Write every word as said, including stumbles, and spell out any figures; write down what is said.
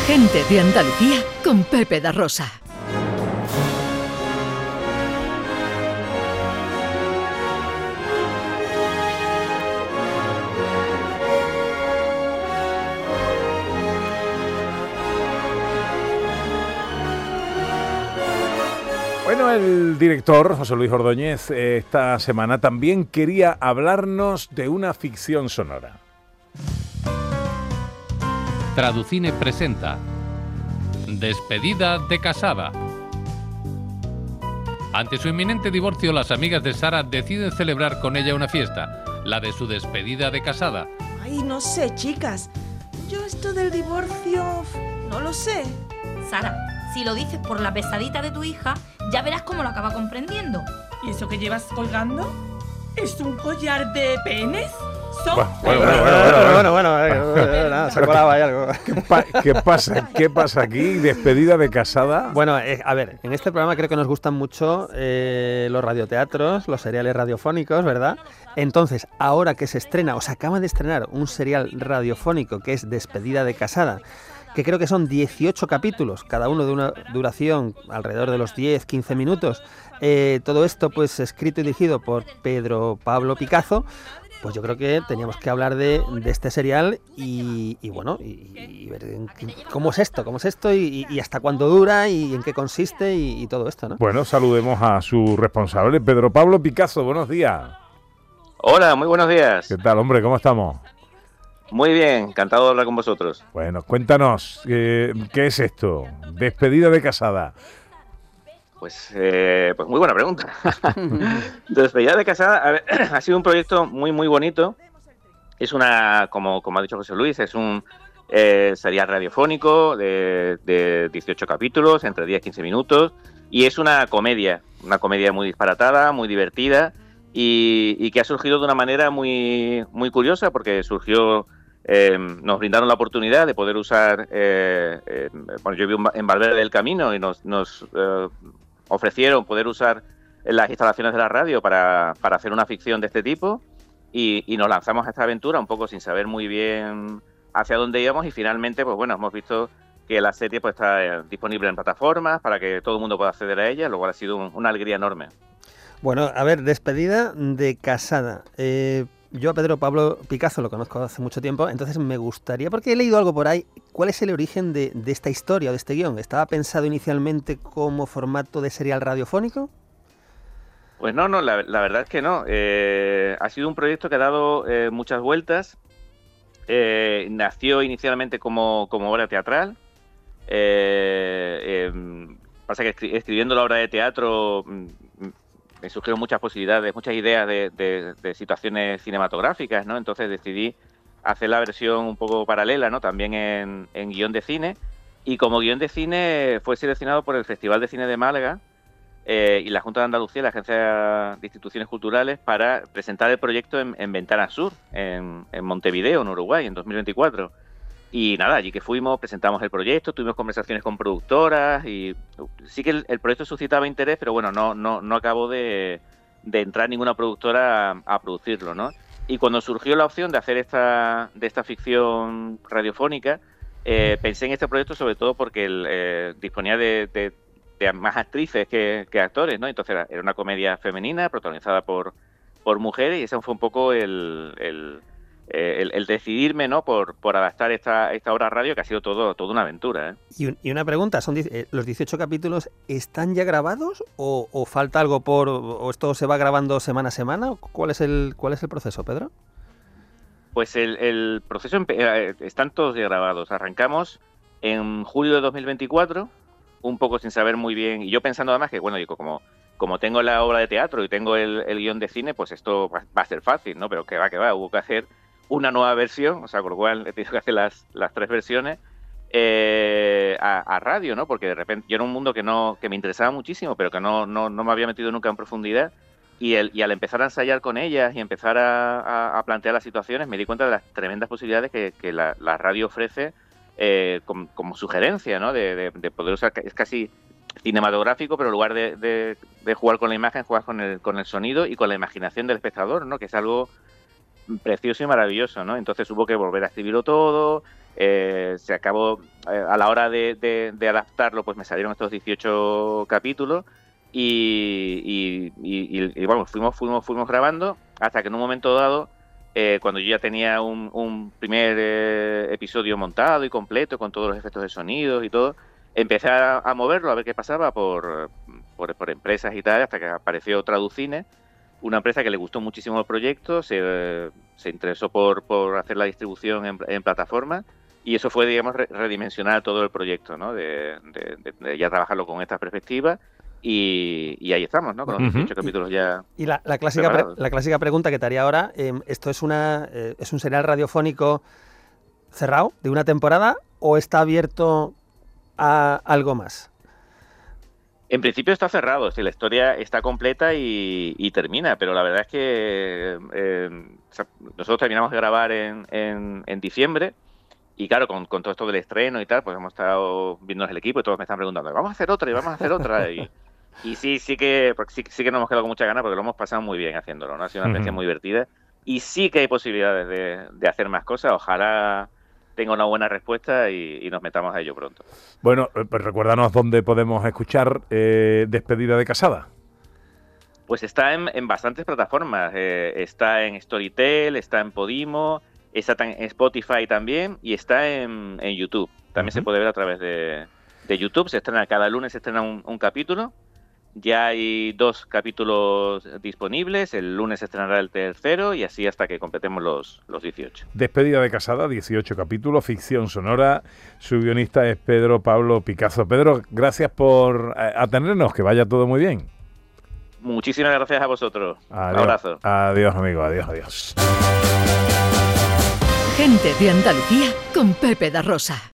Gente de Andalucía con Pepe da Rosa. Bueno, el director, José Luis Ordóñez, esta semana también quería hablarnos de una ficción sonora. Traducine presenta Despedida de casada. Ante su inminente divorcio, las amigas de Sara deciden celebrar con ella una fiesta, la de su despedida de casada. Ay, no sé, chicas. Yo esto del divorcio no lo sé. Sara, si lo dices por la pesadita de tu hija, ya verás cómo lo acaba comprendiendo. ¿Y eso que llevas colgando? ¿Es un collar de penes? ¿Son Bueno, penes? bueno, bueno, bueno, bueno, bueno, nada, se colaba ahí algo. ¿Qué, pa- qué pasa? ¿Qué pasa aquí? ¿Despedida de casada? Bueno, eh, a ver, en este programa creo que nos gustan mucho eh, los radioteatros, los seriales radiofónicos, ¿verdad? Entonces, ahora que se estrena, o se acaba de estrenar un serial radiofónico que es Despedida de casada, que creo que son dieciocho capítulos, cada uno de una duración alrededor de los diez a quince minutos. Eh, todo esto pues escrito y dirigido por Pedro Pablo Picazo. Pues yo creo que teníamos que hablar de, de este serial y, y bueno, y, y ver en qué- cómo es esto, cómo es esto y, y hasta cuándo dura y en qué consiste y, y todo esto, ¿no? Bueno, saludemos a su responsable, Pedro Pablo Picazo. Buenos días. Hola, muy buenos días. ¿Qué tal, hombre? ¿Cómo estamos? Muy bien, encantado de hablar con vosotros. Bueno, cuéntanos, eh, ¿qué es esto? Despedida de casada. Pues, eh, pues muy buena pregunta. Despedida de casada, a ver, ha sido un proyecto muy, muy bonito. Es una, como, como ha dicho José Luis, es un eh, serial radiofónico de, de dieciocho capítulos, entre diez y quince minutos, y es una comedia, una comedia muy disparatada, muy divertida, y, y que ha surgido de una manera muy, muy curiosa, porque surgió... Eh, nos brindaron la oportunidad de poder usar, eh, eh, bueno, yo vivo en Valverde del Camino y nos, nos eh, ofrecieron poder usar las instalaciones de la radio para, para hacer una ficción de este tipo y, y nos lanzamos a esta aventura un poco sin saber muy bien hacia dónde íbamos y finalmente, pues bueno, hemos visto que la serie pues está eh, disponible en plataformas para que todo el mundo pueda acceder a ella, lo cual ha sido un, una alegría enorme. Bueno, a ver, Despedida de casada. Eh, yo a Pedro Pablo Picazo lo conozco hace mucho tiempo, entonces me gustaría, porque he leído algo por ahí, ¿cuál es el origen de, de esta historia o de este guión? ¿Estaba pensado inicialmente como formato de serial radiofónico? Pues no, no, la, la verdad es que no. Eh, ha sido un proyecto que ha dado eh, muchas vueltas. Eh, nació inicialmente como, como obra teatral. Eh, eh, pasa que escri- escribiendo la obra de teatro mm, me surgieron muchas posibilidades, muchas ideas de, de, de situaciones cinematográficas, ¿no? Entonces decidí hacer la versión un poco paralela, ¿no? También en, en guión de cine. Y como guión de cine fue seleccionado por el Festival de Cine de Málaga eh, y la Junta de Andalucía, la Agencia de Instituciones Culturales, para presentar el proyecto en, en Ventana Sur, en, en Montevideo, en Uruguay, en dos mil veinticuatro. Y nada, allí que fuimos, presentamos el proyecto, tuvimos conversaciones con productoras y sí que el, el proyecto suscitaba interés, pero bueno, no, no, no acabó de, de entrar ninguna productora a, a producirlo, ¿no? Y cuando surgió la opción de hacer esta, de esta ficción radiofónica, eh, pensé en este proyecto sobre todo porque el, eh, disponía de, de, de más actrices que, que actores, ¿no? Entonces era, era una comedia femenina protagonizada por, por mujeres y ese fue un poco el... el El, el decidirme, ¿no? por, por adaptar esta, esta obra radio, que ha sido todo toda una aventura, ¿eh? Y, un- y una pregunta, ¿son diez- eh, ¿los dieciocho capítulos están ya grabados o, o falta algo por... o esto se va grabando semana a semana? ¿Cuál es el, cuál es el proceso, Pedro? Pues el, el proceso empe- eh, están todos ya grabados. Arrancamos en julio de dos mil veinticuatro, un poco sin saber muy bien, y yo pensando además que, bueno, digo, como, como tengo la obra de teatro y tengo el, el guión de cine, pues esto va, va a ser fácil, ¿no? Pero que va, que va, hubo que hacer una nueva versión, o sea, con lo cual he tenido que hacer las, las tres versiones eh, a, a radio, ¿no? Porque de repente yo era un mundo que no que me interesaba muchísimo, pero que no, no, no me había metido nunca en profundidad. Y, el, y al empezar a ensayar con ellas y empezar a, a, a plantear las situaciones, me di cuenta de las tremendas posibilidades que, que la, la radio ofrece eh, como, como sugerencia, ¿no? De, de, de poder usar, es casi cinematográfico, pero en lugar de, de, de jugar con la imagen, juegas con el, con el sonido y con la imaginación del espectador, ¿no? Que es algo precioso y maravilloso, ¿no? Entonces hubo que volver a escribirlo todo, eh, se acabó, eh, a la hora de, de, de adaptarlo, pues me salieron estos dieciocho capítulos y, y, y, y, y bueno, fuimos, fuimos, fuimos grabando hasta que en un momento dado, eh, cuando yo ya tenía un, un primer eh, episodio montado y completo con todos los efectos de sonidos y todo, empecé a, a moverlo, a ver qué pasaba por, por, por empresas y tal, hasta que apareció Traducine, una empresa que le gustó muchísimo el proyecto, se, se interesó por, por hacer la distribución en, en plataforma, y eso fue, digamos, re, redimensionar todo el proyecto, ¿no? De, de, de, de ya trabajarlo con esta perspectiva, y, y ahí estamos, ¿no? Con los dieciocho uh-huh. capítulos ya. Y la, la, clásica pre, la clásica pregunta que te haría ahora, eh, ¿esto es, una, eh, es un serial radiofónico cerrado de una temporada o está abierto a algo más? En principio está cerrado, si la historia está completa y, y termina, pero la verdad es que eh, nosotros terminamos de grabar en, en, en diciembre y claro, con, con todo esto del estreno y tal, pues hemos estado viéndonos el equipo y todos me están preguntando, vamos a hacer otra y vamos a hacer otra. Y, y sí, sí que, sí, sí que nos hemos quedado con mucha ganas porque lo hemos pasado muy bien haciéndolo, ¿no? Ha sido una experiencia uh-huh. muy divertida y sí que hay posibilidades de, de hacer más cosas, ojalá tenga una buena respuesta y, y nos metamos a ello pronto. Bueno, pues recuérdanos dónde podemos escuchar eh, Despedida de Casada. Pues está en, en bastantes plataformas. Eh, está en Storytel, está en Podimo, está en Spotify también y está en, en YouTube. También uh-huh. se puede ver a través de, de YouTube. Se estrena cada lunes, se estrena un, un capítulo. Ya hay dos capítulos disponibles, el lunes se estrenará el tercero y así hasta que completemos los, los dieciocho. Despedida de Casada, dieciocho capítulos, ficción sonora. Su guionista es Pedro Pablo Picazo. Pedro, gracias por atendernos, que vaya todo muy bien. Muchísimas gracias a vosotros. Adiós, un abrazo. Adiós, amigo, adiós, adiós. Gente de Andalucía con Pepe da Rosa.